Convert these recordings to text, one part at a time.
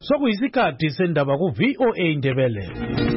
Sokuyisikhathi sendaba ku VOA Ndebele.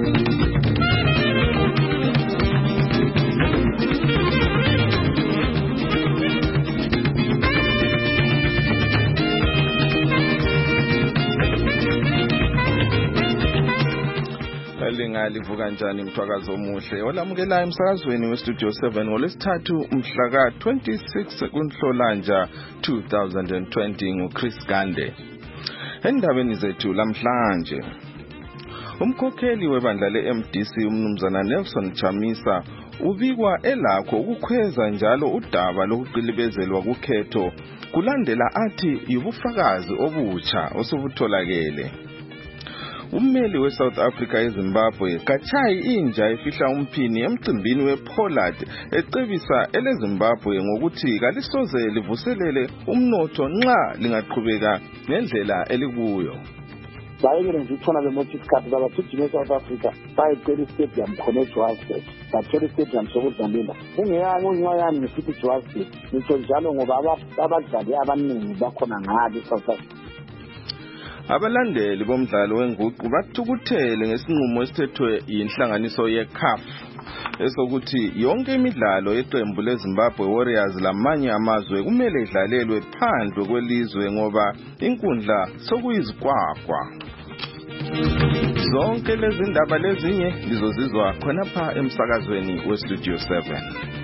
Livuka njani mthwakazi omuhle olamukela emsakazweni westudio 7 ngolesithathu mhla ka-26 kuNhlolanja 2020 nguChris Gande. Endabeni zethu lamhlanje, umkhokheli webandla le-MDC umnumzana Nelson Chamisa ubikwa elakho ukukhweza njalo udaba lokuqilibezelwa kukhetho kulandela athi yibufakazi obutsha osubutholakele. Ummeli we-South Africa eZimbabwe kachayi inja efihla umphini emcimbini wePollard ecebisa eleZimbabwe ngokuthi kalisoze livuselele umnotho nxa lingaqhubeka ngendlela elikuyo. Bayebenza ithona le-motive card babathujime eSouth Africa bayecela istadium khona eJohannesburg bathola istadium sokudlalela ungeyani ngesithi Johannesburg ngitsho njalo ngoba abadlali abaningi bakhona ngale eSouth Africa. Abalandeli bomdlalo wenguqu bathukuthele ngesinqumo esithethwe yinhlanganiso yeCAF esokuthi yonke imidlalo yeqembu leZimbabwe Warriors lamanye amazwe kumele idlalelwe phandle kwelizwe ngoba inkundla sokuyizikwakwa. Zonke lezi ndaba lezinye lizozizwa khonapha emsakazweni weStudio 7.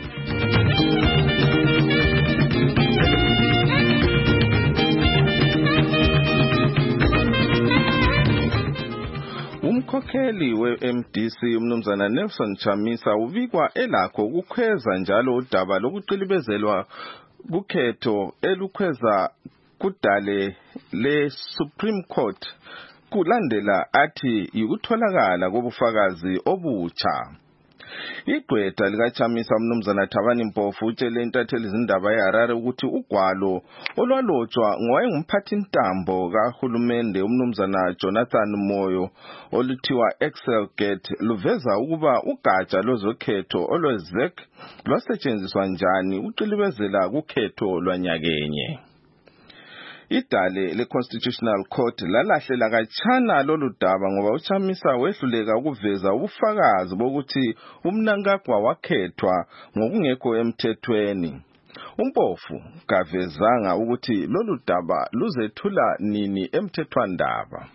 Umkhokheli we-MDC umnumzana Nelson Chamisa ubikwa elakho ukukhweza njalo udaba lokuqilibezelwa kukhetho elukhweza kudale le-Supreme Court kulandela athi yikutholakala kobufakazi obutsha. Igqwetha likaChamisa umnumzana Thabani Mpofu utshele intatheli izindaba eHarare ukuthi ugwalo olwalotshwa ngowayengumphathintambo kahulumende umnumzana Jonathan Moyo oluthiwa Excelgate luveza ukuba ugatsha lozokhetho olweZEC lwasetshenziswa njani uqilibezela kukhetho lwanyakenye. Idale le-Constitutional Court lalahlela kachana lolu daba ngoba uChamisa wehluleka ukuveza ubufakazi bokuthi umnankagwa wakhethwa ngokungekho emthethweni. Umpofu kavezanga ukuthi lolu daba luzethula nini emthethwandaba.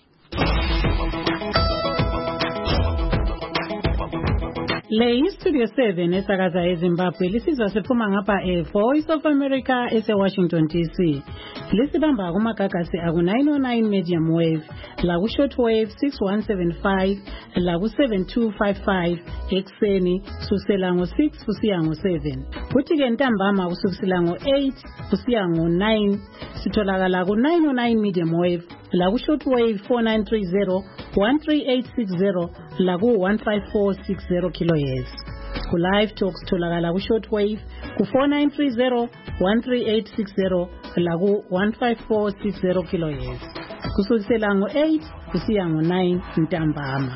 Le Studio 7 esakaza eZimbabwe lisizwa siphuma ngapha Voice of America eseWashington DC. Lisibamba kumagagasi aku 909 medium wave, la ku short wave 6175, la ku 7255 ekseni kusukela ngo6 kusiya ngo7. Kuthi ke ntambama kusukela ngo8 kusiya ngo9 sitholakala ku 909 medium wave, la ku short wave 4930 13860 la ku 15460 kilohertz. Ku live talks tholakala ku short wave ku 4930 13860 la ku 15460 kilohertz. Kusukela ngo8 kusiya ngo9 ntambama.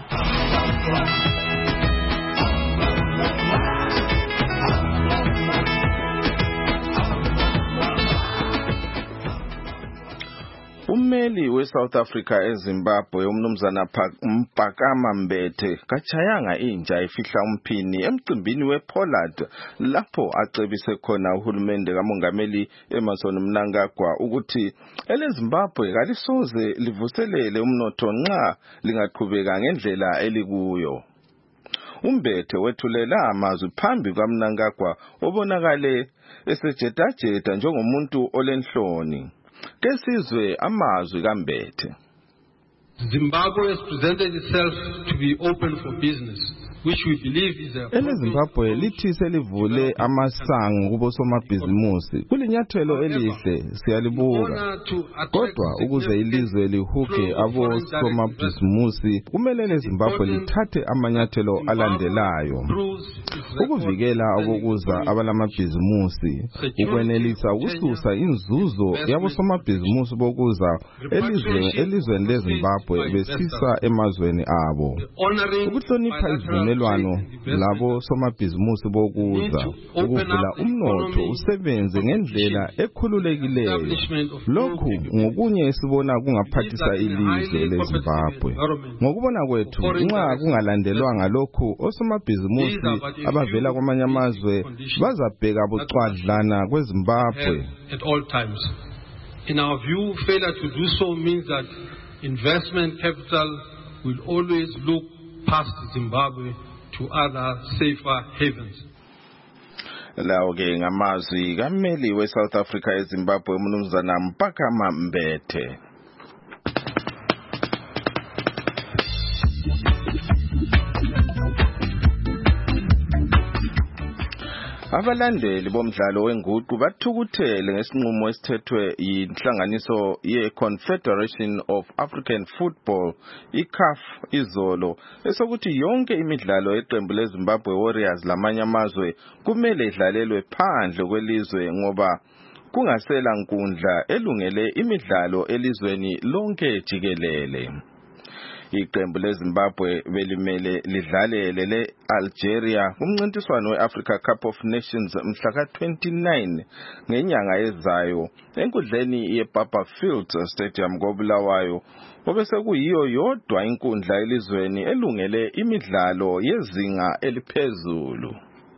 Ummeli we-South Africa eZimbabwe umnumzana Mpakama Mbete kachayanga inja efihla umphini emcimbini wePollard lapho acebise khona uhulumende kamongameli Emmerson Mnangagwa ukuthi eleZimbabwe kalisoze livuselele umnotho nxa lingaqhubeka ngendlela elikuyo. Umbethe wethulela amazwi phambi kaMnangagwa obonakale esejetajeta njengomuntu olenhloni. Kesizwe amazwi kaMbethe. Zimbabwe has presented itself to be open for business, which we believe is a Zimbabwe lithi selivule amasango kubosomabhizimusi kulinyathelo elihle siyalibuka. Kodwa ukuze ilizwe lihuge abosomabhizimusi kumele Zimbabwe lithathe amanyathelo alandelayo. Ukuvikela abokuza abalamabhizimusi, ukwenelisa ukususa inzuzo yabosomabhizimusi bokuza elizweni leZimbabwe besisa emazweni abo. Ukuhlonipha izivumelwano isivumelwano labo somabhizimusi bokuza ukuvula umnotho usebenze ngendlela ekhululekileyo. Lokhu ngokunye esibona kungaphathisa ilizwe leZimbabwe. Ngokubona kwethu nxa kungalandelwanga lokhu osomabhizimusi abavela kwamanye amazwe bazabheka bucwadlana kweZimbabwe. At all times. In our view, failure to do so means that investment capital will always look past Zimbabwe to other safer havens. Lawo ke ngamazwi kammeli we-South Africa eZimbabwe uMnumzana Mpakama Mbethe. Abalandeli bomdlalo wenguqu bathukuthele ngesinqumo esithethwe yinhlanganiso ye-Confederation of African Football, iCAF, izolo, esokuthi yonke imidlalo yeqembu leZimbabwe Warriors lamanye amazwe kumele idlalelwe phandle kwelizwe ngoba kungasela nkundla elungele imidlalo elizweni lonke jikelele. Iqembu leZimbabwe belimele lidlalele le-Algeria kumncintiswano we-Africa Cup of Nations mhla ka-29 ngenyanga ezayo enkundleni ye-Barberfield Stadium koBulawayo, obese kuyiyo yodwa inkundla elizweni elungele imidlalo yezinga eliphezulu.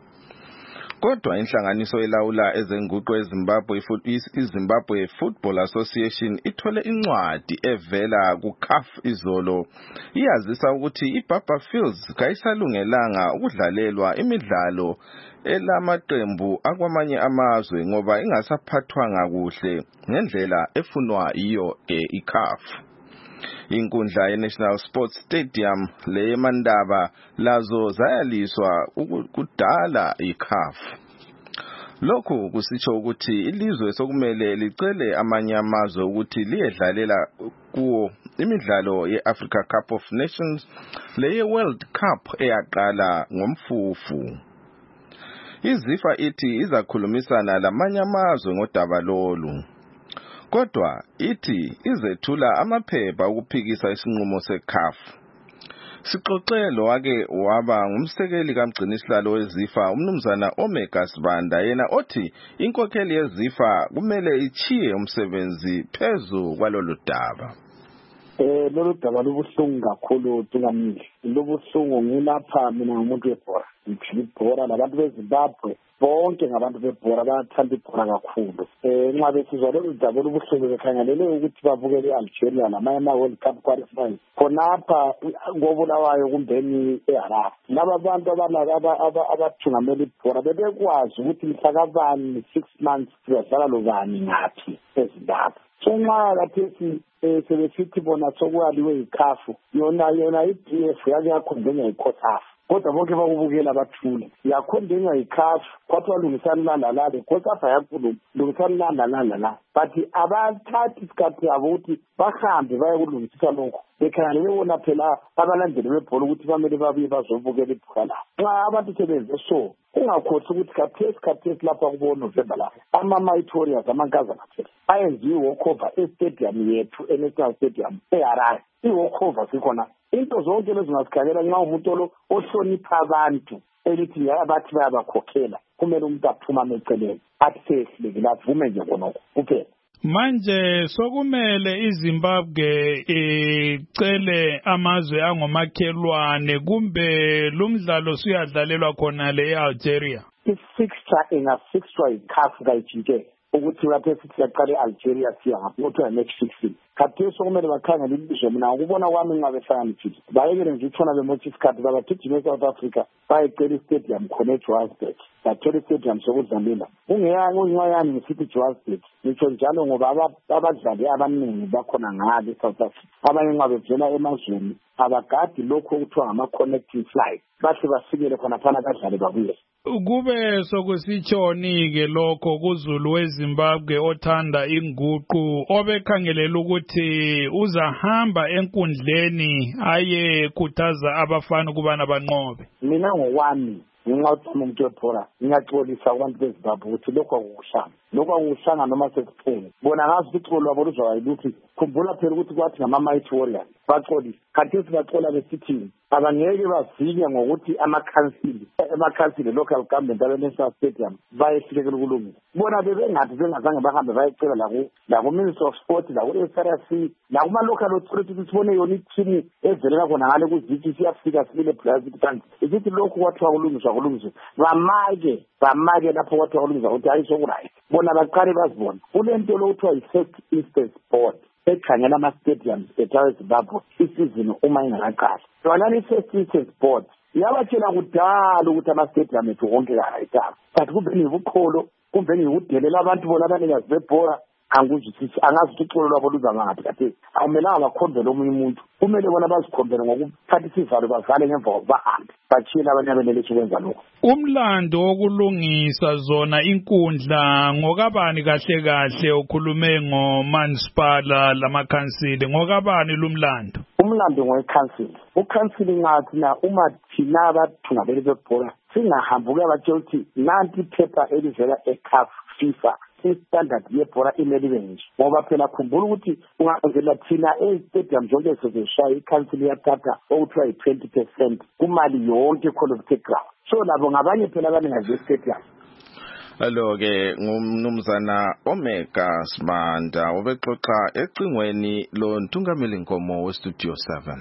Kodwa inhlanganiso elawula ezenguqu eZimbabwe iZimbabwe Football Association ithole incwadi evela kuCAF izolo iyazisa ukuthi iBarberfields kayisalungelanga ukudlalelwa imidlalo elamaqembu akwamanye amazwe ngoba ingasaphathwanga kuhle ngendlela efunwa yiyo iCAF. Inkundla ye-National Sports Stadium leyeMandaba lazo zayaliswa kudala iCAF. Lokhu kusitsho ukuthi ilizwe sokumele licele amanye amazwe ukuthi liyedlalela kuwo imidlalo ye-Africa Cup of Nations leye-World Cup eyaqala ngomfufu. IZIFA ithi izakhulumisana lamanye amazwe ngodaba lolu. Kodwa ithi izethula amaphepha ukuphikisa isinqumo seCAF. Sixoxelo wake waba ngumsekeli kamgcinisihlalo weZIFA uMnumzana Omega Sibanda yena othi inkokheli yeZIFA kumele ichiye umsebenzi phezu kwalolu daba. Lolu daba lubuhlungu kakhulu Tungamile. Lubuhlungu ngilapha mina ngumuntu webhola. Ngibhola labantu beZimbabwe bonke ngabantu bebhola bayathanda ibhola kakhulu. Nxa besizwa lolu daba lubuhlungu bekhangelele ukuthi babukele iAlgeria lamanye World Cup qualifiers. Khonapha koBulawayo kumbeni eHarare. Laba bantu abathungamela ibhola bebekwazi ukuthi mhlakabani 6 months kuzadlala lobani ngaphi eZimbabwe. Nxa kathesi sebesithi bona sokwaliwe iCAF yona iDF yake yakhondenya iCOSAF. Kodwa bonke bakubukela bathule. Yakhondenya iCAF kwathiwa lungisana lala iCOSAF yakhuluma lungisana. But abathathi isikhathi yabo ukuthi bahambe baye kulungisisa lokho. Bekhangelele bona phela abalandeli bebhola ukuthi bamele babuye bazobukela ibhola. Nxa abantu sebenze so ungakhosi ukuthi khathesi lapha kubo November lapha ama-Mighty Warriors amankazana phela ayenziwe walkover estadium yethu eNational Stadium eHarare. I-walkover sikhona into zonke lezi ungazikhalela nxa umuntu ohlonipha abantu elithi abathi bayabakhokhela kumele umuntu aphuma eceleni athi sehlekile avume nje khonokho kuphela. Manje sokumele iZimbabwe icele amazwe angomakhelwane kumbe lumdlalo suyadlalelwa khona le eAlgeria. I-fixture ingafixwa iCAF kayijike ukuthi lapho sithi yaqala eAlgeria siya ngapho next 16. Khathesi sokumele bakhangele ilizwe mina ukubona kwami nxa behlakaniphile. Bayekele nje ithona bemothisi card babathijime eSouth Africa bayecela istadium khona eJohannesburg. Bathola istadium sokudlalela. Ungeyani ngisithi Johannesburg. Ngitsho njalo ngoba abadlali abaningi bakhona ngale eSouth Africa. Abanye nxa bevela emazweni abagadi lokho okuthiwa ngama-connecting flight. Bahle basikele khona phana badlale babuye. Kube sokusitshoni-ke lokho kuZulu weZimbabwe othanda inguqu obekhangelela ukuthi uzahamba enkundleni ayekhuthaza abafana ukubana banqobe. Mina ngokwami ngenxa yokuthi umuntu webhola ngiyaxolisa abantu beZimbabwe ukuthi lokho akukuhlanga noma sekuphele. Bona ngazi ukuthi lwabo luzwayo ukuthi khumbula phela ukuthi kwathi ngama-Mighty Warriors baxolisa khathesi baxola besithini abangeke bazinya ngokuthi amakhansili local government abe-National Stadium bayehlulekela ukulungisa bona bebengathi bengazange bahambe bayecela laku-Ministry of Sport laku-SRC lakuma-local authority sibone yona ithini evelela khona ngale kuzithi siyafika sibile plastic tank isithi lokhu kwathiwa kulungiswa bamake lapho kwathiwa kulungiswa ukuthi hayi sokuright bona baqale bazibona kulento lokuthiwa yi-first instance board ekhangela ama-stadiums eZimbabwe isizini uma ingakaqali yona i-first instance board yabatshela kudala ukuthi ama-stadium ethu wonke kayayitaba but kumbe ngibuqholo kumbe ngikudelela abantu bona abanikazi bebhora angazi ukuthi uxolo lwabo luza ngaphi kathesi akumelanga bakhombele omunye umuntu kumele bona bazikhombele ngokuphatha isivalo bavale ngemva kokubahambe batshiyela abanye abenelisi ukwenza lokho. Umlando wokulungisa zona inkundla ngokabani kahle ukhulume ngomansipala lamakhansili ngokabani lumlando? Umlando ngowekhansili. Ukhansili ngathi na uma thina abathungabeli bebhola singahambi kuyabatshela ukuthi nanti iphepha elivela eCAF FIFA standard yebhola imele ibe nje ngoba phela khumbula ukuthi ungavela thina stadium zonke sezishaya ikhansili yathatha okuthiwa yi-20% kumali yonke Collective Ground so labo ngabanye phela abaningazi stadium. Alo-ke ngumnumzana Omega Sibanda obexoxa ecingweni lo Ntungameli Nkomo weStudio 7.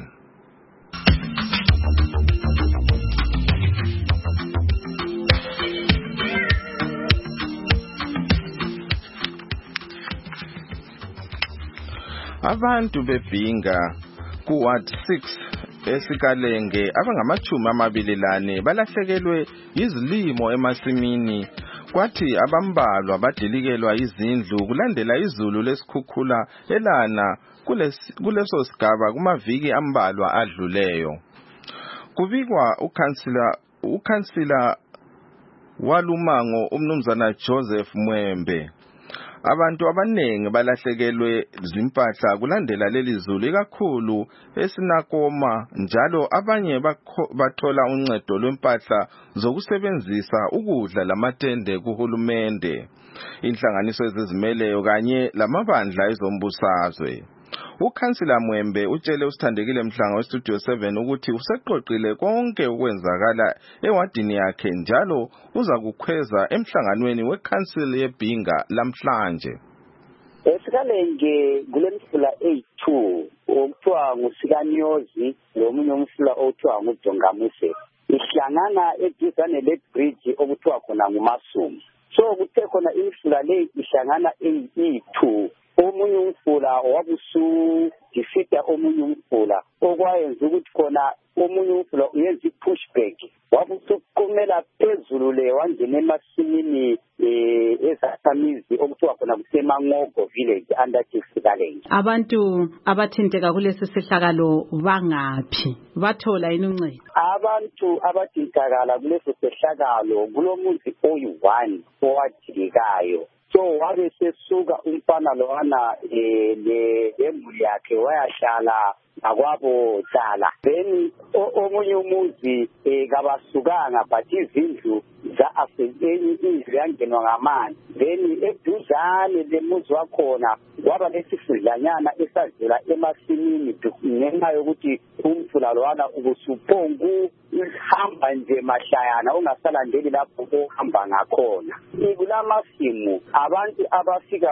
Abantu bebhinga kuWard 6 esikalenge abangama-24 balahlekelwe izilimo emasimini kwathi abambalwa badilikelwa izindlu kulandela izulu lesikhukhula elana kuleso sigaba kumaviki ambalwa adluleyo. Kubikwa ukhansila walumango umnumzana Joseph Mwembe. Abantu abanengi balahlekelwe zimpahla kulandela leli zulu ikakhulu esinakoma njalo abanye bathola uncedo lwempahla zokusebenzisa ukudla lamatende kuhulumende inhlanganiso ezizimeleyo kanye lamabandla ezombusazwe. Ukhansila Mwembe utshele usithandekile Mhlanga weStudio 7 ukuthi useqoqile konke ukwenzakala ewadini yakhe njalo uza kukhweza emhlanganweni wekhansili yebhinga lamhlanje. Esikalenge kulemfula 82 okuthiwa nguSikanyozi lomunye umfula okuthiwa nguDongamuse ihlangana eduzane lebridge okuthiwa khona nguMasumu. So kuthe khona imfula le ihlangana eyi-2 omunye umfula wabusu defeater omunye umfula okwayenza ukuthi khona omunye umfula uyenza i-pushback wabusuqumela phezulu le wangena emasimini ezakhamizi okuthiwa khona kuseMangogo village under Sikalenge. Abantu abathinteka kulesi sehlakalo bangaphi bathola yini uncedo? Abantu abathintakala kulesi sehlakalo kulomuzi oyi-1 owadilikayo. So wabe sesuka umfana lowana lemuli yakhe wayahlala akwabo dala then omunye umuzi kabasukanga but izindlu indlu yangenwa ngamanzi then eduzane lemuzi wakhona kwaba lesifudlanyana esadlula emasimini ngenxa yokuthi umfula lowana ubusuphongu ihamba nje mahlayana ungasalandeli lapho ohamba ngakhona. Kulamasimu abantu abafika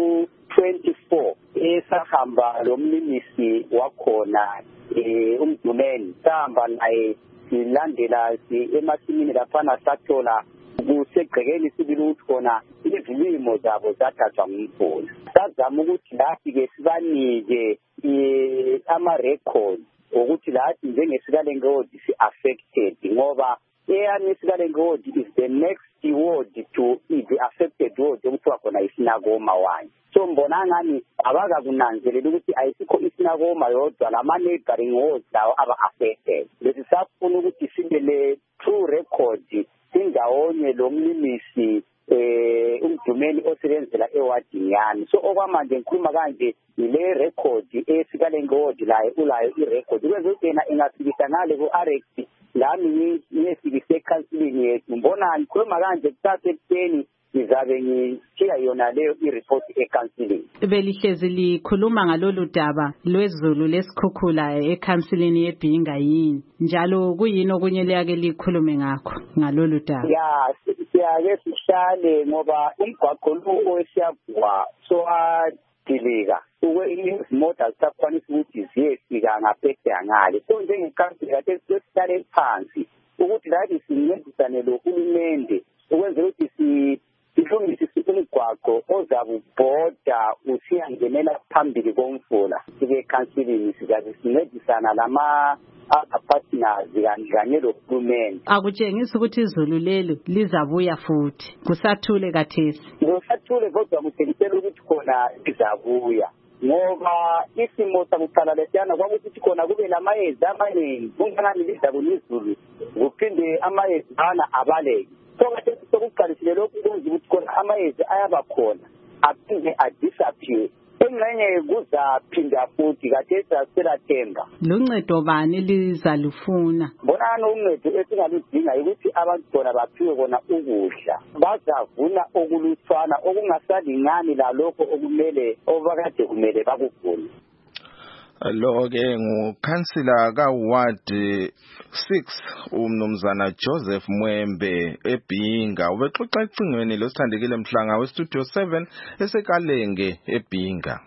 ku-24 esahamba lo mlimisi wakhona uMdumeni sahamba naye silandela emasimini laphana sathola kusegqekeni sibili ukuthi khona izilimo zabo zathathwa ngumfula. Sizama ukuthi lathi-ke sibanike ama-record ukuthi lathi njengesikalenge ward si-affected ngoba eyami isikalenge ward is the next ward to the affected ward okuthiwa khona isinakoma 1. So mbona ngani abakakunanzelela ukuthi ayisikho isinakoma yodwa lama-neighboring wards lawo aba-affected. Besisafuna ukuthi sibe le true record sindawonye lo mlimisi uMdumeni osebenzela ewadini yami. So okwamanje ngikhuluma kanje ile record esikalenge ward layo ulayo irecord kwezokuthi yena ingafikisa ngale ku-RX lami ngiyefikise ekhansilini yethu. Mbona ngikhuluma kanje kusasa ekuseni ngizabe ngithiya yona leyo i-report e-counseling. Belihlezi likhuluma ngalolu daba lwezulu lesikhukhula e-counseling yeBhinga yini njalo kuyini okunye liyake likhulume ngakho ngalolu daba? Ya siyake sihlale ngoba umgwaqo lo owesiyabhuwa sowadilika izimota zisakwanisa ukuthi ziyefika ngaphethe ngale. So njengekhansili kade sihlale phansi ukuthi lathi sincedisane lohulumende ukwenzela ukuthi silungise umgwaqo ozabubhoda usiyangenela phambili komfula. Sike-counseling sizabe sincedisana partners kanye lohulumende. Akutshengisi ukuthi izulu lelo lizabuya futhi kusathule kathesi? Kusathule kodwa kutshengisela ukuthi khona lizabuya ngoba isimo sakuqala lesiyana kwakuthi khona kube lamayezi amaningi kungani lizabuya izulu kuphinde amayezi ana abaleke. So kade sokuqalisile lokhu kwenza ukuthi khona amayezi ayaba khona aphinde adisappear. Engxenye kuzaphinda futhi kade saselathemba. Luncedo bani lizalufuna? Bonani uncedo esingaludinga ukuthi abantu bona baphiwe kona ukudla. Bazavuna okulutshwana okungasalingani lalokho okumele obakade kumele bakuvune. Lo ke ngukhansila kaWard 6 umnumzana Joseph Mwembe eBhinga ubexoxa ecingweni losithandekile Mhlanga westudio 7 esekalenge eBhinga.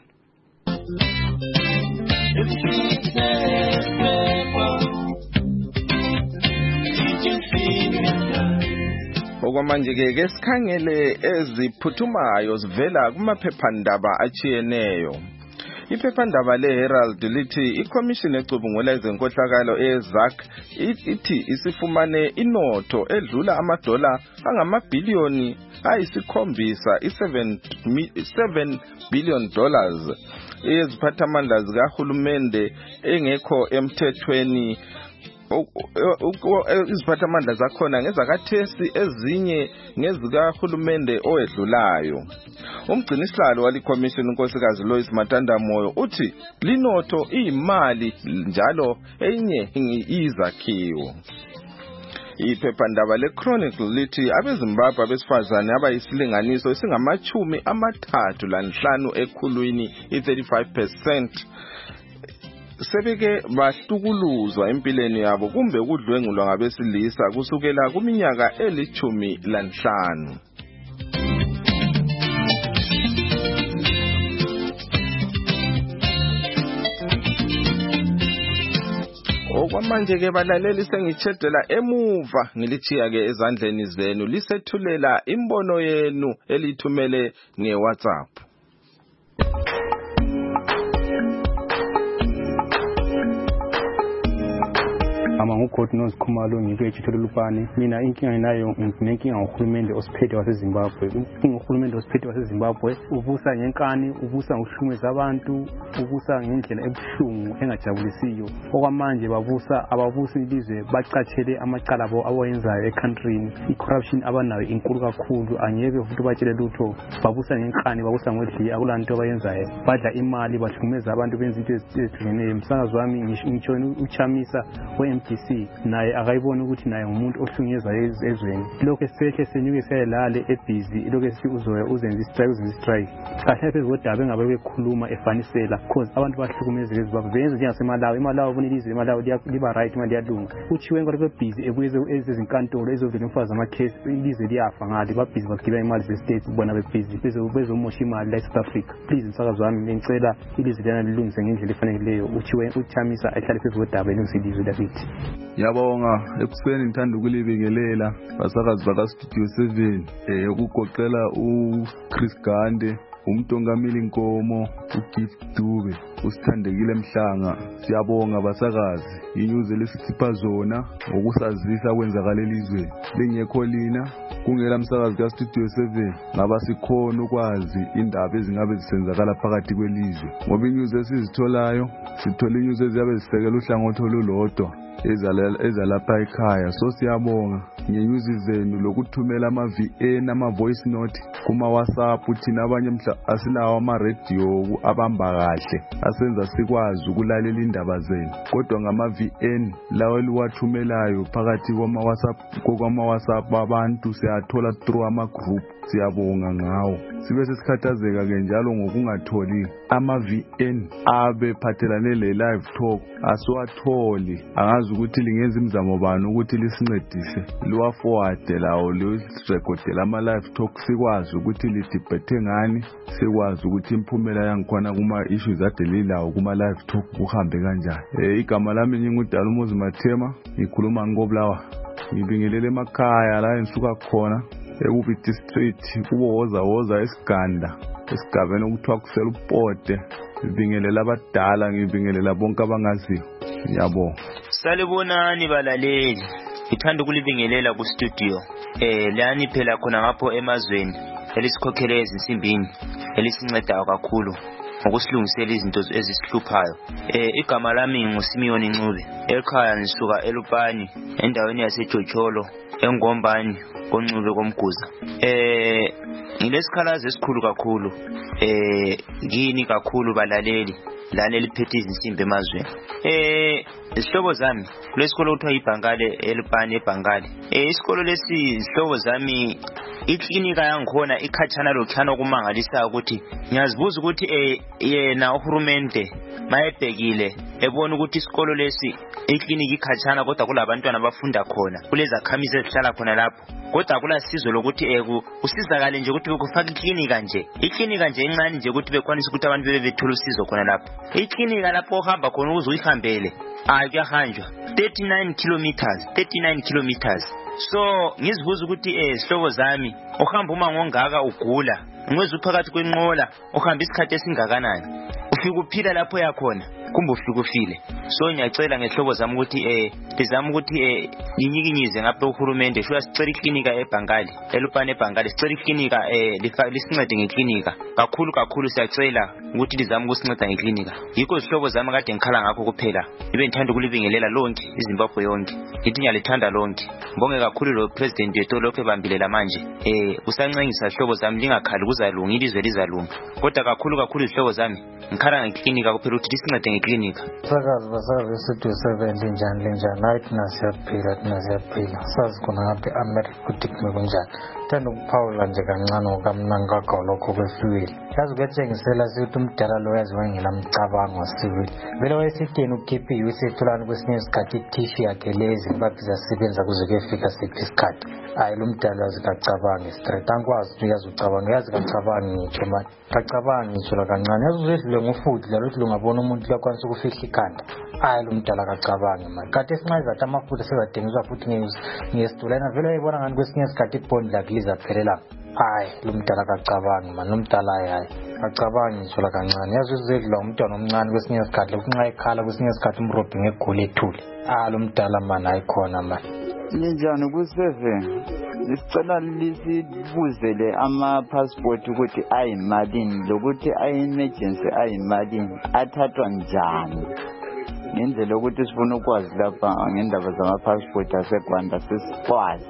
Okwamanje ke sikhangele eziphuthumayo zivela kumaphephandaba achiyeneyo. Iphephandaba leHerald lithi iCommission ecubungula izenkohlakalo eZAC ithi isifumane inotho edlula amadola angamabhiliyoni ayisikhombisa $7 billion eziphathamandla zikahulumende engekho emthethweni. Iziphathamandla zakhona ngezakathesi ezinye ngezikahulumende owedlulayo. Umgcinisihlalo waliCommission unkosikazi Lois Matandamoyo uthi linotho iyimali njalo enye izakhiwo. Iphephandaba leChronicle lithi abeZimbabwe abesifazane abayisilinganiso esingama-35 ekhulwini i-35% sebeke bahlukuluzwa empilweni yabo kumbe ukudlwengulwa ngabesilisa kusukela kuminyaka 15. Okwamanje ke balaleli sengichedela emuva ngilithiya ke ezandleni zenu lisethulela imbono yenu elithumele ngeWhatsApp. Ngukhothi nozikhumalo ngikuyechithela Lupane. Mina inkinga nginayo nginenkinga ngohulumende osiphethe waseZimbabwe. Inkinga ngohulumende osiphethe waseZimbabwe ubusa ngenkani, ubusa ngokuhlumeza abantu, ubusa ngendlela ebuhlungu engajabulisiyo. Okwamanje ababusi ilizwe bacatshele amacala abo abayenzayo ecountryn. I-corruption abanayo inkulu kakhulu, angeke futhi batshele lutho. Babusa ngenkani, babusa ngodliya, akulanto abayenzayo. Badla imali, bahlumeza abantu benza into ezihlukeneyo. Msakazi wami ngitsho uChamisa we-MDC naye akayibona ukuthi naye umuntu ohlunyezwa ezweni. Lokho sehle senyuke sayelale ebhizi, lokho sithi uzoya uzenza strike. Kahle phezulu kodaba engabe bekhuluma efanisela because abantu bahlukumezeke eZimbabwe. Benze njengaseMalawi. eMalawi bona ilizwe eMalawi liba right imali yalunga. Uchiwenga lokho ebhizi ebuye ezinkantolo ezovela umfazi amakhesi ilizwe liyafa ngale babhizi bagiba imali ze-state bona bebhizi bezomosha imali la eSouth Africa. Please msakazi wami ngicela ilizwe lana lilungise ngendlela efaneleyo. Uchamisa ahlale phezulu kodaba elungise ilizwe lakithi. Yabonga ekuseni ngithanda ukulibingelela basakazi bakaStudio 7 ukugoqela uChris Gande, uMtongameli Nkomo, uGift Dube, usithandekile Mhlanga. Siyabonga basakazi inews lesithipha zona ngokusazisa kwenzakala elizweni. Lengekho lina kungela msakazi kaStudio 7 ngaba sikhona ukwazi indaba ezingabe zisenzakala phakathi kwelizwe, ngoba inews esizitholayo sithola inews eziyabe zisekela uhlangothi olulodwa ezalapha ekhaya. So siyabonga ngenews zenu lokuthumela ama-VN ama-voice note kuma-WhatsApp. Thina abanye mhla asilawo ama-radio abamba kahle asenza sikwazi ukulalela indaba zenu, kodwa ngama-VN lawo eliwathumelayo phakathi kwama-WhatsApp abantu siyathola through ama-group siyabonga ngawo. Sibe sesikhathazeka ke njalo ngokungatholi ama-VN abephathelane le-live talk asiwatholi. Angazi ukuthi lingenza imizamo bani ukuthi lisincedise liwa-forward lawo lirekhodele ama-live talk sikwazi ukuthi lidibhethe ngani, sikwazi ukuthi imiphumela yangikhona kuma-issues ade lilawo kuma-live talk kuhambe kanjani. Igama lami ngingudala Umuzi Mathema, ngikhuluma ngikobulawa. Ngibingelele emakhaya la engisuka khona eKubi district kuwoza esiganda esigabeni okuthiwa kuselupote. Ngibingelela abadala, ngibingelela bonke abangaziyo. Ngiyabonga. Salibonani balaleli, ngithanda ukulibingelela ku studio lani phela khona ngapho emazweni elisikhokhele ezinsimbini elisincedayo kakhulu ngokusilungisela izinto ezisihluphayo. Igama lami nguSimiyoni Ncube, ekhaya ngisuka eLupani endaweni yaseJocholo eNgombani koNcube koMguza. Ngilesikhalazo esikhulu kakhulu kini kakhulu balaleli lana eliphethe izinsimbi emazweni. Isihlobo zami kulesikolo kuthiwa iBhangale eLupani eBhangale. Isikolo lesi isihlobo zami iklinika yangikhona ikhatshana lokhana okumangalisa ukuthi ngiyazibuza ukuthi yena uhulumende mayebhekile ebona ukuthi isikolo lesi iklinika ikhatshana kodwa kulabantwana abafunda khona kulezakhamizi ezihlala khona lapho, kodwa akulasizo lokuthi usizakale nje ukuthi bekufaka iklinika nje encane nje ukuthi bekwanisa ukuthi abantu bebethola usizo khona lapho. Iklinika lapho ohamba khona ukuze uyihambele kuyahanjwa 39 kilometers. So ngizibuza ukuthi sihlobo zami uhamba uma ngongaka ugula ngweza uphakathi kwenqola uhamba isikhathi esingakanani ufika uphila lapho yakhona kumbe ufika ufile. So ngiyacela ngehlobo zami ukuthi lizama ukuthi inyikinyize ngapha uhulumende sho sicela iklinika eBhangale eLupane eBhangale, sicela iklinika lisincede ngeklinika kakhulu siyacela ukuthi lizama ukusinceda ngeklinika. Yikho isihlobo zami kade ngikhala ngakho kuphela. Ibe ngithanda ukulibingelela lonke iZimbabwe yonke, ngithi ngiyalithanda lonke. Ngibonge kakhulu lo president wethu lokho ebambilela manje. Usancengisa isihlobo zami lingakhali kuzalunga, ilizwe lizalunga, kodwa kakhulu isihlobo zami ngikhala ngeklinika kuphela ukuthi lisincede ngeklinika. Basazi studio 7 linjani nathi nasiyaphila sazi khona ngapha eAmerica ukuthi kunjani. Thanda ukuphawula nje kancane ngokamnani kakho lokho kwefiwile. Yazi ukuyatshengisela ukuthi umdala lo yaziwa ngelamcabango sibili. Vele wayesitheni ukukhipha iwisethulana kwesinye isikhathi iTishu yakhe lezi mbaphi zasebenza kuze kuyefika sephi isikhathi. Hayi lo mdala azikacabangi straight. Angikwazi ukuthi yazi ucabanga, yazi kacabangi ngitsho manje. Kacabangi ngitsho la kancane. Yazi uzedlule ngofuthu la lokuthi ungabona umuntu uyakwanisa ukufihla ikhanda. Hayi lo mdala kacabangi manje. Kade sinqaiza ukuthi amafutha sezadengiswa futhi ngesidulana vele ayibona ngani kwesinye isikhathi ibhondi lakhe lizaphelela. Hayi lo mdala kacabangi manje, lo mdala hayi kacabangi ngitsho la kancane. Yazi uzedlula umntwana omncane kwesinye isikhathi lokunxa ekhala kwesinye isikhathi umrobhi ngegoli ethule. Lo mdala manje ayikhona manje. Linjani ku7 lisicela lisibuzele ama-passport ukuthi ayimalini lokuthi ayi-emergency ayimalini athathwa njani, ngendlela ukuthi sifuna ukwazi lapha ngendaba zama-passport aseGwanda sesikwazi.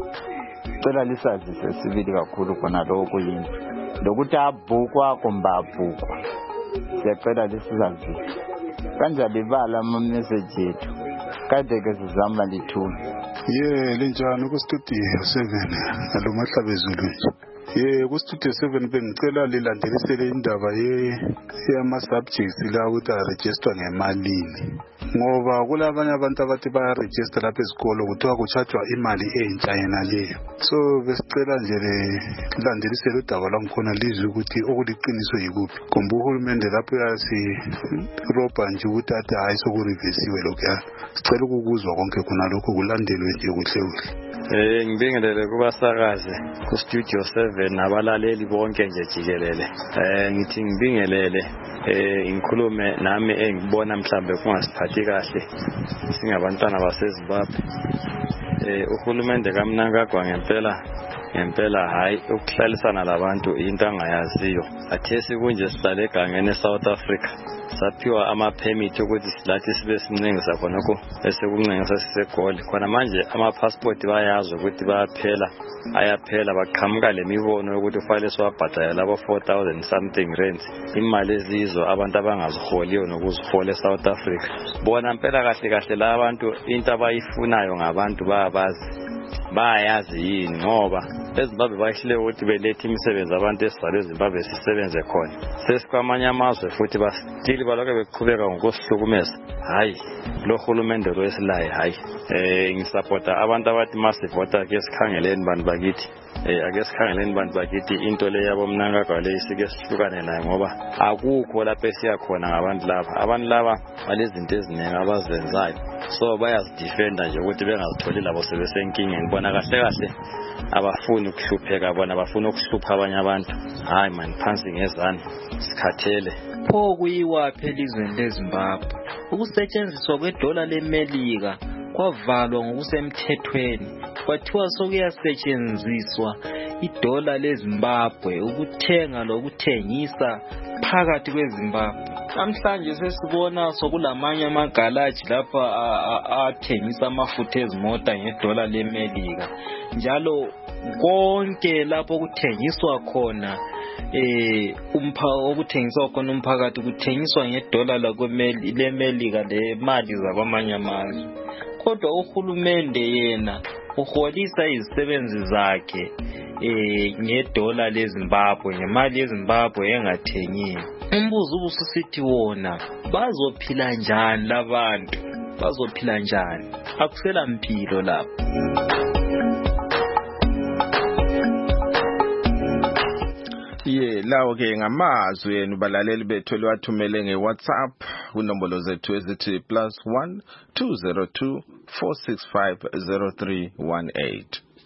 Sicela lisazise sibili kakhulu khona lokho kuyini lokuthi abhukwa kumbe abhukwa, siyacela lisazise kanjalo ibala ama-message ethu kade ke sizama lithula. Linjani ku-studio 7 alo Mahlabezulu nje. Ku-studio 7 bengicela lilandelisele indaba yama-subjects la ukuthi arejistwa ngemalini, ngoba kulabanye abantu abathi bayarejista lapha esikolo kuthiwa kuchajwa imali entsha yena leyo. So besicela nje lilandelisele udaba lwangikhona lizwe ukuthi okuliqiniso yikuphi, kumbe uhulumende lapho yasirobha nje ukuthi athi hayi sokurivesiwe lokhu. Sicela ukukuzwa konke khona lokho kulandelwe nje kuhle kuhle. Ngibingelele kubasakazi ku-studio 7 nabalaleli bonke nje jikelele. Ngithi ngibingelele ngikhulume nami engibona mhlambe kungasiphathi kahle singabantwana baseZimbabwe. Uhulumende kaMnangagwa ngempela hayi ukuhlalisana labantu into angayaziyo. Athesi kunje sihlale egangeni eSouth Africa saphiwa ama-permit ukuthi silathi sibe sincengisa khonokho esekuncengisa sisegoli. Khona manje ama-passport bayazi ukuthi ayaphela baqhamuka lemibono yokuthi kufanele siwabhadale labo 4,000 something rand, imali ezizo abantu abangaziholiyo nokuzihola eSouth Africa. Bona mpela kahle la abantu into abayifunayo ngabantu bayazi yini, ngoba eZimbabwe bayihlele ukuthi belethe imisebenzi abantu esizalwe eZimbabwe sisebenze khona. Sesikwamanye amazwe futhi bastili balokho beqhubeka ngokusihlukumeza. Hayi, lo hulumende lo esilayo hayi. Ngisupporta abantu abathi masivota ke sikhangeleni bantu bakithi. Ake sikhangeleni bantu bakithi into le yabo mnangagwa le isike sihlukane nayo, ngoba akukho lapho esiya khona ngabantu laba. Abantu laba balezinto eziningi abazenzayo, so bayazidefenda nje ukuthi bengazitholi labo sebesenkingeni. Bona kahle abafuni ukuhlupheka, bona bafuna ukuhlupha abanye abantu. Hayi man, phansi ngezandla sikhathele. Pho kuyiwaphi elizweni leZimbabwe? Ukusetshenziswa kwedola leMelika kwavalwa ngokusemthethweni, kwathiwa sokuyasetshenziswa idola leZimbabwe ukuthenga lokuthengisa phakathi kweZimbabwe. Namhlanje sesibona sokulamanye amagalaji lapha athengisa amafutha ezimota ngedola leMelika, njalo konke lapho kuthengiswa khona okuthengiswa khona umphakathi kuthengiswa ngedola leMelika lemali zakwamanye amazwe. Kodwa uhulumende yena uholisa izisebenzi zakhe ngedola leZimbabwe, ngemali yeZimbabwe engathengiwe. Umbuzo ubususithi wona bazophila njani labantu? Bazophila njani? Akusela mpilo lapho. Lawo ke ngamazwi enu balaleli bethu liwathumele ngeWhatsApp kunombolo zethu ezithi +1 202 465 0318.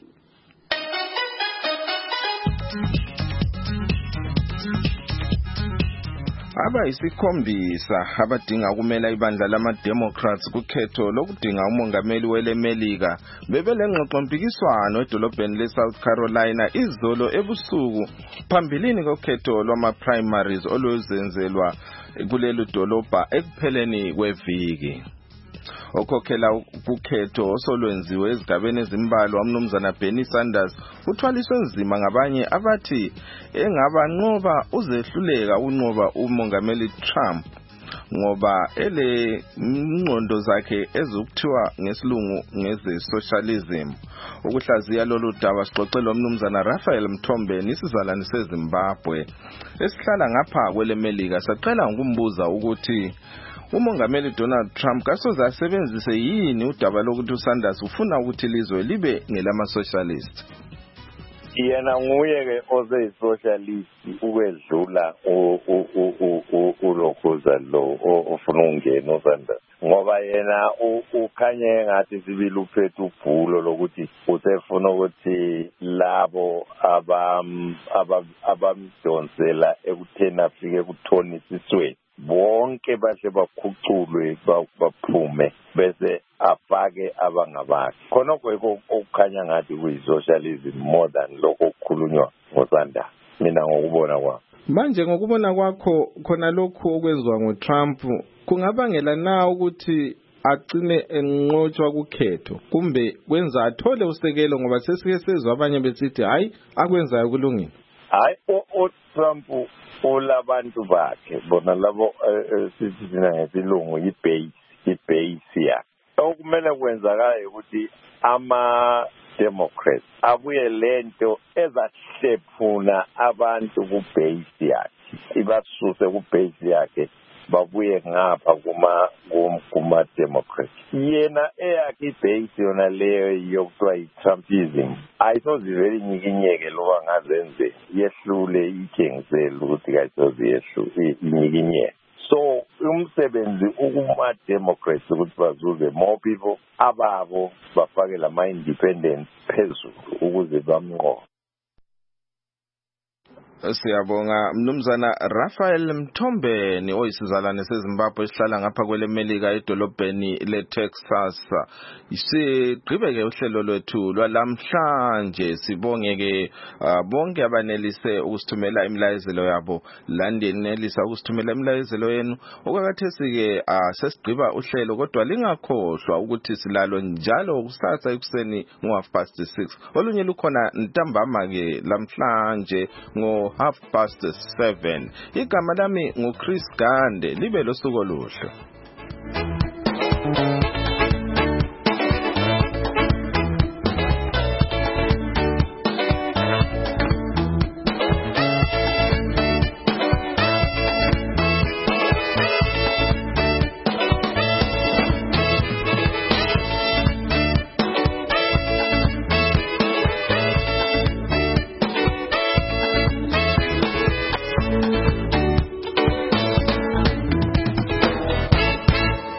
Abayisikhombisa abadinga ukumela ibandla lama-Democrats kukhetho lokudinga umongameli weleMelika bebelengxoxo mpikiswano edolobheni leSouth Carolina izolo ebusuku phambilini kokhetho lwama-primaries oluzenzelwa kulelo dolobha ekupheleni kweviki. Okhokhela kukhetho osolwenziwe ezigabeni ezimbalwa umnumzana Bernie Sanders uthwaliswe nzima ngabanye abathi engabanqoba uzehluleka unqoba umongameli Trump ngoba ele ngqondo zakhe ezokuthiwa ngesilungu ngeze-socialism. Ukuhlaziya lolu daba sixoxelwa umnumzana Raphael Mthombeni, isizalwane seZimbabwe esihlala ngapha kweleMelika. Saqala ngokumbuza ukuthi umongameli Donald Trump kasoze asebenzise yini udaba lokuthi uSanders ufuna ukuthi ilizwe libe ngelama-socialist. Yena nguye ke oseyisocialist ukwedlula uLokhoza lo ofuna ukungena uSanders, ngoba yena ukhanye engathi sibili uphethe ubhulo lokuthi usefuna ukuthi labo abamdonsela ekutheni afike kuthonisisweni bonke bahle bakhuculwe baphume bese afake abangabakhe. Khonokho okukhanya ngathi kuyi-socialism more than lokho okukhulunywa ngoSanders, mina ngokubona kwami. Manje ngokubona kwakho khona lokhu okwenziwa nguTrump kungabangela na ukuthi agcine enqotshwa kukhetho, kumbe kwenza athole usekelo ngoba sesike sezwe abanye besithi hayi akwenzayo kulungile? Hayi, uTrump olabantu bakhe bona labo sithi thina ngesilungu i-base yakhe. Okumele kwenzakala ukuthi ama-Democrats abuye lento ezahlephuna abantu ku-base yakhe, ibasuse ku-base yakhe babuye ngapha kuma-Democrats. Yena eyakhe i-base yona leyo yokuthiwa yi-Trumpism ayisozivele inyikinyeke loba ngazenze yehlule ithengisele ukuthi kayisoze inyikinyeke. So umsebenzi ukuma-Democrats ukuthi bazuze more people ababo bafake lama-independents phezulu ukuze bamnqobe. Siyabonga Mnumzana Raphael Mthombeni oyisizalwane seZimbabwe esihlala ngapha kwele Melika edolobheni leTexas. Sigqibeke uhlelo lwethu lwalamhlanje. Sibongeke bonke abanelise ukusithumela imlayezelo yabo. Landenelisa ukusithumela imlayezelo yenu. Okwakhathesi ke sesigqiba uhlelo kodwa lingakhohlwa ukuthi silalo njalo kusasa ekuseni ngo6:30. Olunye lukhona ntambama ke lamhlanje ngo 7:30. Igama lami nguChris Gande. Libe losuku oluhle.